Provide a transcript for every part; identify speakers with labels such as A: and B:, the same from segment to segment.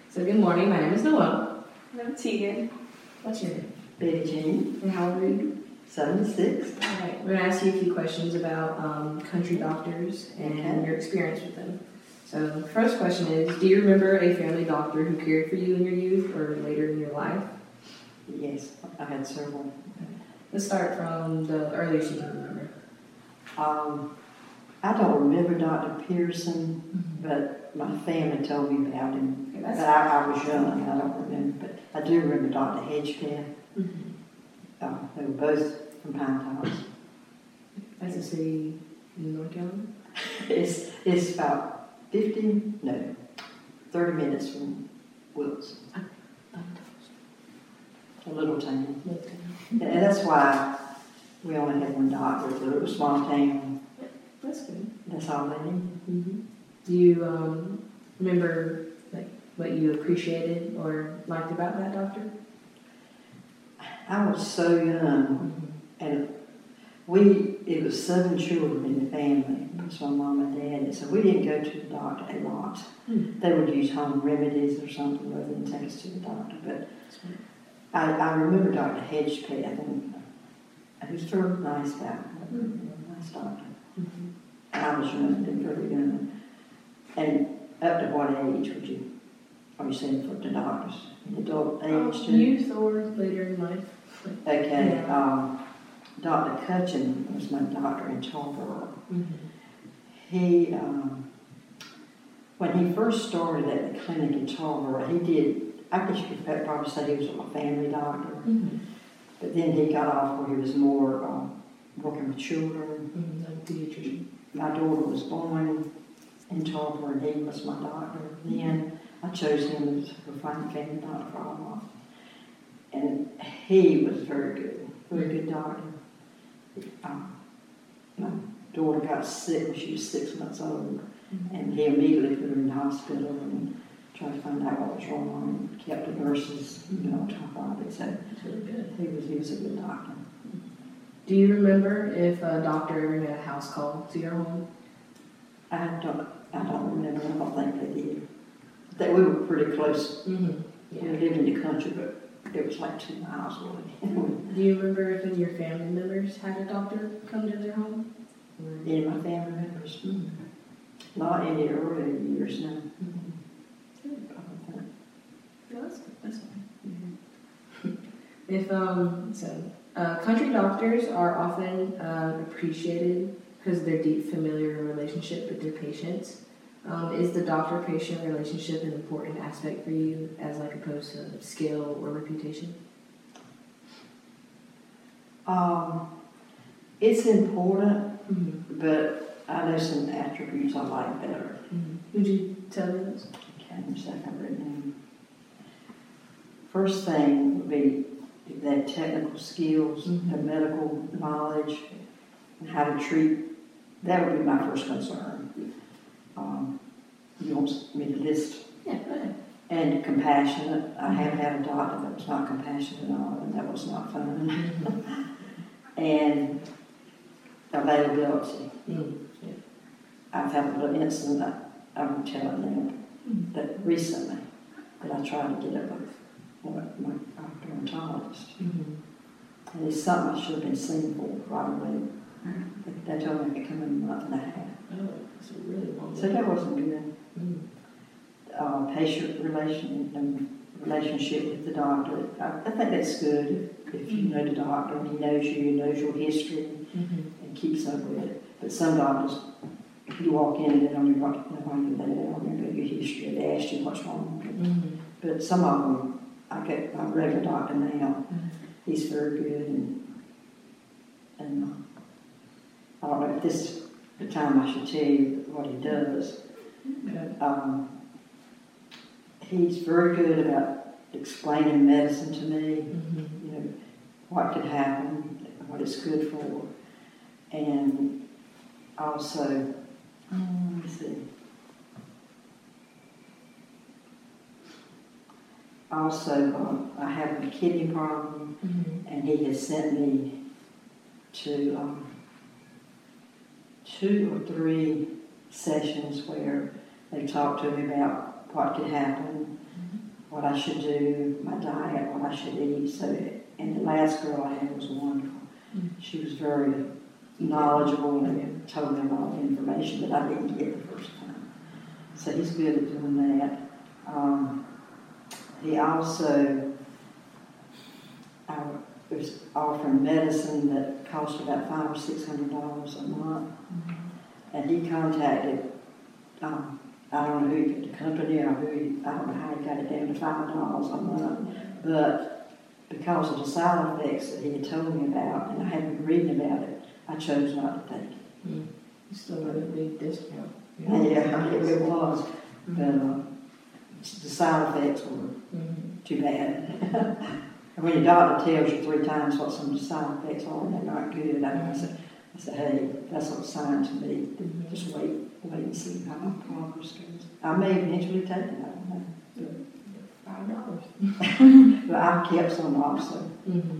A: So good morning, my name is Noelle.
B: And I'm Tegan.
A: What's your name?
C: Betty Jean,
A: And how old are you?
C: 76.
A: Alright, we're going to ask you a few questions about country doctors and your experience with them. So the first question is, do you remember a family doctor who cared for you in your youth or later in your life?
C: Yes, I had several.
A: Let's start from the earliest you can remember.
C: I don't remember Dr. Pearson, but my family told me about him.
A: Okay,
C: But I was young, I don't remember. But I do remember Dr. Hedgepeth. They were both from Pine Tops.
A: That's a city in North Carolina?
C: It's about 30 minutes from Wilkes. A little town. And that's why we only had one doctor. It was a small town.
A: That's good.
C: That's all they needed.
A: Do you remember what you appreciated or liked about that doctor?
C: I was so young, and it was 7 children in the family. It was my mom and dad, and so we didn't go to the doctor a lot. They would use home remedies or something rather than take us to the doctor. But I remember Dr. Hedgepeth, and he was very nice guy, nice doctor. And I was young, very young. And up to what age are you saying for the doctors? Adult age too?
A: Youth or later in life.
C: Okay,
A: Yeah.
C: Dr. Cutchin was my doctor in Tarboro. He, when he first started at the clinic in Tarboro, I guess you could probably say he was a family doctor. But then he got off where he was more working with children.
A: Like a pediatrician.
C: My daughter was born in Tarboro, and he was my doctor. Then I chose him as a family doctor for a while. And he was very good doctor. My daughter got sick when she was 6 months old, and he immediately put her in the hospital and tried to find out what was wrong, and kept the nurses, on top of it. So
A: That's really good.
C: he was a good doctor.
A: Do you remember if a doctor ever made a house call to your home?
C: I don't remember. I don't think they did. We were pretty close. We lived in the country, but it was like 2 miles away.
A: Do you remember if any of your family members had a doctor come to their home?
C: Any of my family members? Not in the early years, no.
A: No, that's fine. If country doctors are often appreciated because of their deep familiar relationship with their patients. Is the doctor-patient relationship an important aspect for you, as opposed to skill or reputation?
C: It's important, but I know some attributes I like better.
A: Would you tell me those?
C: Okay, in a second, I've written them. First thing would be their technical skills, their medical knowledge, and how to treat. That would be my first concern. You want me to list?
A: Yeah, go ahead.
C: And compassionate. I have had a doctor that was not compassionate at all, and that was not fun. And availability. I've had a little incident, I won't tell it now, that recently that I tried to get up with my dermatologist. And it's something I should have been seen for right away. They told me I could come in a month and a half.
A: Oh, that's a really long
C: So that wasn't good. Patient relationship with the doctor. I think that's good if you know the doctor and he knows you, knows your history, and keeps up with it. But some doctors, you walk in and they don't even know why you're there. They don't remember your history. They ask you what's wrong with you. But some of them, I get my regular doctor now. He's very good, and I don't know if this is the time I should tell you what he does. He's very good about explaining medicine to me, what could happen, what it's good for. And also, let me see. Also, I have a kidney problem, and he has sent me to 2 or 3 sessions where they talked to me about what could happen what I should do, my diet, what I should eat. So, and the last girl I had was wonderful. She was very knowledgeable and told me a lot of information that I didn't get the first time. So he's good at doing that. He also was offering medicine that cost about $500 or $600 a month. And he contacted, I don't know who, the company or who, I don't know how he got it down to $5 a month. But because of the side effects that he had told me about, and I had been reading about it, I chose not to take it.
A: You still got a big discount.
C: Yeah, it was. But the side effects were too bad. And when your doctor tells you 3 times what some of the side effects are and they're not good, I said, hey, that's what's signed to me. Just wait and see how my progress goes. I may eventually take it, I don't know.
A: $5.
C: But I kept some also.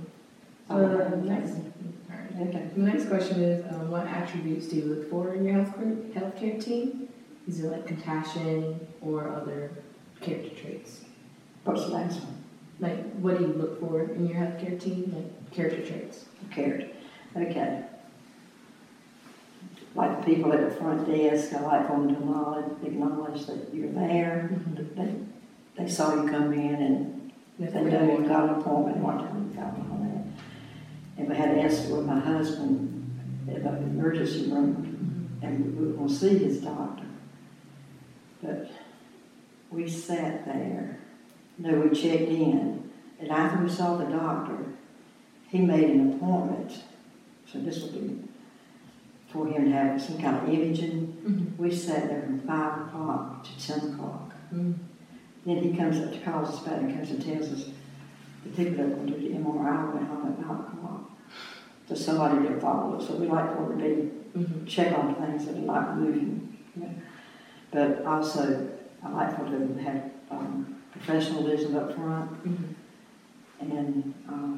A: Okay. The next question is, what attributes do you look for in your healthcare team? Is it like compassion or other character traits?
C: What's the last one?
A: Like, what do you look for in your healthcare team? Like, character traits.
C: Character. Okay. Like the people at the front desk, I like them to acknowledge that you're there. They saw you come in and they know you got an appointment, what time you got and all that. And we had to ask with my husband at the emergency room, and we were going to see his doctor. But we sat there. No, we checked in, and after we saw the doctor, he made an appointment. So this will be for him to have some kind of imaging. We sat there from 5 o'clock to 10 o'clock. Then he comes up to call us back and comes and tells us the people that are going to do the MRI went home at 9 o'clock. So somebody did follow us. So we like for it to be check on things that are not moving. But also, I like for them to have professionalism up front and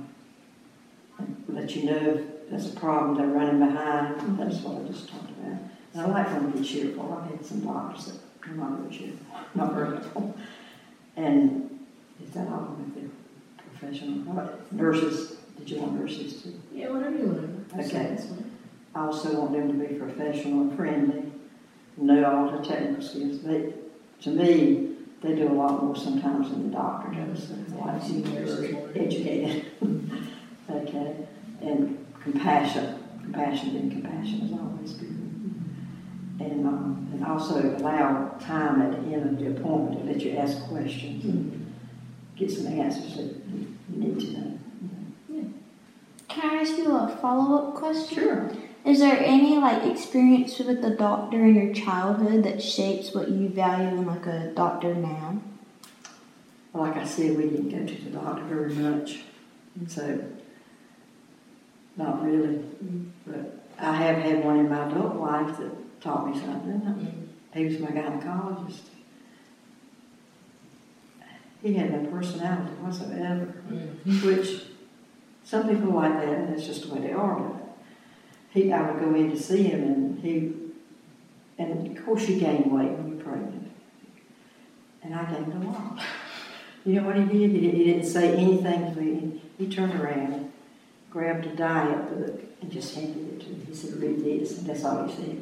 C: let you know if there's a problem they're running behind. That's what I just talked about. And I like them to be cheerful. I've had some doctors that are not very cheerful, not very helpful. And is that all with the professional? Nurses, did you want nurses too?
A: Yeah, whatever you want.
C: Okay. I also want them to be professional and friendly, know all the technical skills. To me, they do a lot more sometimes than the doctor does. They're educated. Okay. And compassion being compassion is always good. And also allow time at the end of the appointment to let you ask questions and get some answers that you need to know.
B: Can I ask you a follow-up question?
C: Sure.
B: Is there any experience with the doctor in your childhood that shapes what you value in a doctor now?
C: Well, like I said, we didn't go to the doctor very much, and so not really. But I have had one in my adult life that taught me something. He was my gynecologist. He had no personality whatsoever, which some people like that, and that's just the way they are. But I would go in to see him, and of course you gain weight when you're pregnant. And I gained a lot. You know what he did? He didn't say anything to me. He turned around, grabbed a diet book, and just handed it to me. He said, read this, and that's all he said.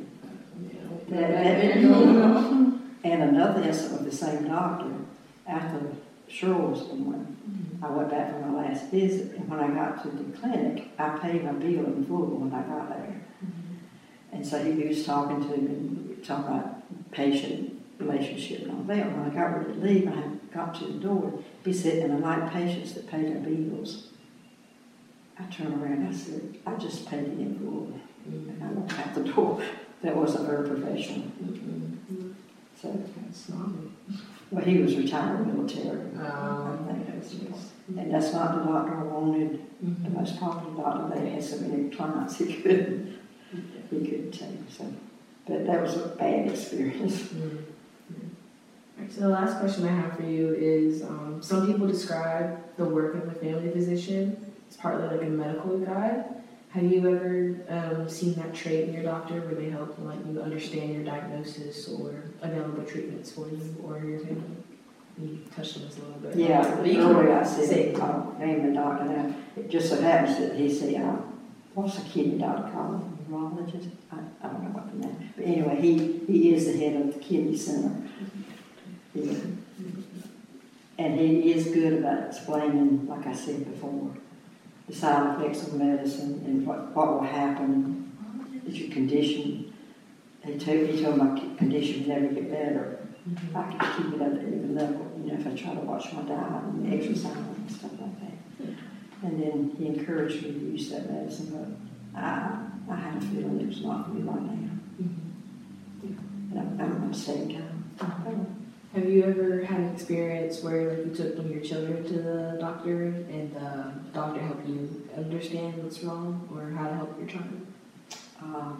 C: And another incident with the same doctor, after Cheryl was born, I went back for my last visit, and when I got to the clinic, I paid my bill in full when I got there. And so he was talking to me, talking about patient relationship and all that. When I got ready to leave, I got to the door, he said, and I like patients that pay their bills. I turned around and I said, I just paid it in full. And I went out the door. That wasn't very professional. So, well, he was retired military. I think that's just, and that's not the doctor I wanted. The most popular doctor. They had so many clients he couldn't take. So, but that was a bad experience.
A: Right, so the last question I have for you is, some people describe the work of a family physician as partly like a medical guide. Have you ever seen that trait in your doctor where they help you understand your diagnosis or available treatments for you or your family? You touched on this a little bit.
C: Yeah,
A: But you
C: earlier I
A: can say
C: said,
A: it.
C: name the doctor now. It just so happens that he said, what's a kidney doctor called? Neurologist? I don't know what the name. But anyway, he is the head of the kidney center. Yeah. And he is good about explaining, like I said before, the side effects of medicine and what will happen if your condition. He told my condition would never get better. I could keep it at an even level, if I try to watch my diet and exercise and stuff like that. And then he encouraged me to use that medicine, but I had a feeling it was not for me right now. And I'm staying calm.
A: Have you ever had an experience where you took one of your children to the doctor and the doctor helped you understand what's wrong or how to help your child?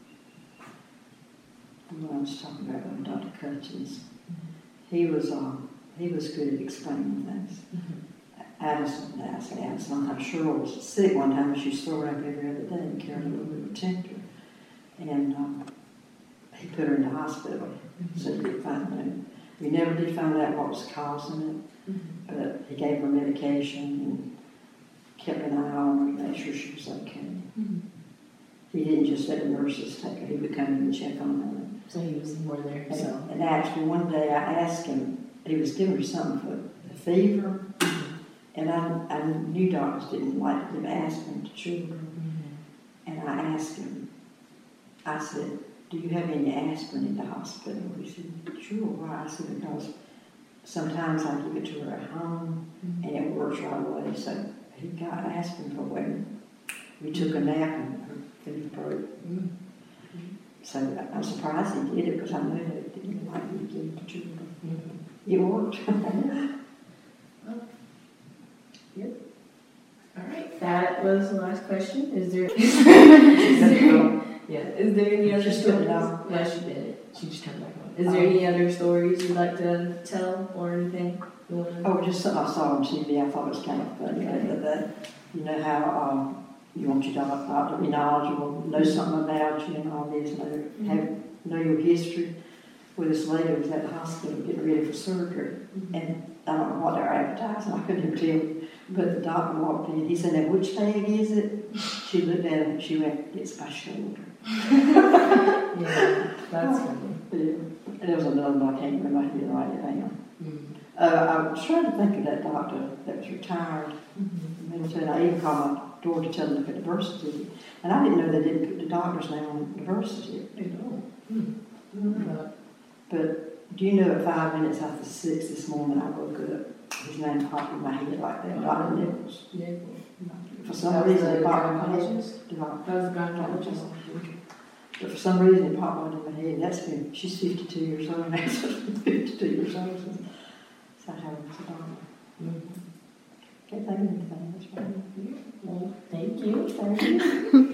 C: When I was talking about with Dr. Cutchins, he was good at explaining things. Addison, I'm sure was sick one time, she was throwing up every other day and carried a little bit of temper. And he put her in the hospital, so he did find out. We never did find out what was causing it, but he gave her medication and kept an eye on her to make sure she was okay. He didn't just let the nurses take her, he would come in and check on her.
A: So he was more there himself.
C: And actually one day I asked him, he was giving her something for the fever, and I knew doctors didn't like to give aspirin to children. And I asked him, I said, do you have any aspirin in the hospital? He said, sure. Why? I said, because sometimes I give it to her at home and it works right away. So he got aspirin for when we took a nap and her fever broke. So I'm surprised he did it because I knew that it didn't like me to give it to children. It worked.
A: Yep. All right. That was the last question. Is there any other stories? No, she did. She just turned back on. Is there any other stories you'd like to tell or anything?
C: Just something I saw on TV. I thought it was kind of funny. That you know how you want your doctor to be knowledgeable, know something about you and all this, know your history. Well, this lady was at the hospital getting ready for surgery, and I don't know what they were advertising. I couldn't even tell. But the doctor walked in. He said, "Now, which leg is it?" She looked at him. She went, "It's my shoulder."
A: Yeah, that's funny.
C: Yeah. And there was another one I can't remember. I didn't write it down. I was trying to think of that doctor that was retired. And I even called my daughter to tell them to put the birth certificate. And I didn't know they didn't put the doctor's name on the birth certificate.
A: They don't.
C: But do you know at 5 minutes after 6 this morning I woke up, his name popped in my head like that, Dr. Nichols. For some reason it popped in my head.
A: That was the gynecologist.
C: But for some reason it popped into my head. She's 52 years old now, so 52 years old. So I had a doctor. Can't think of anything. That's right.
A: Well, thank you.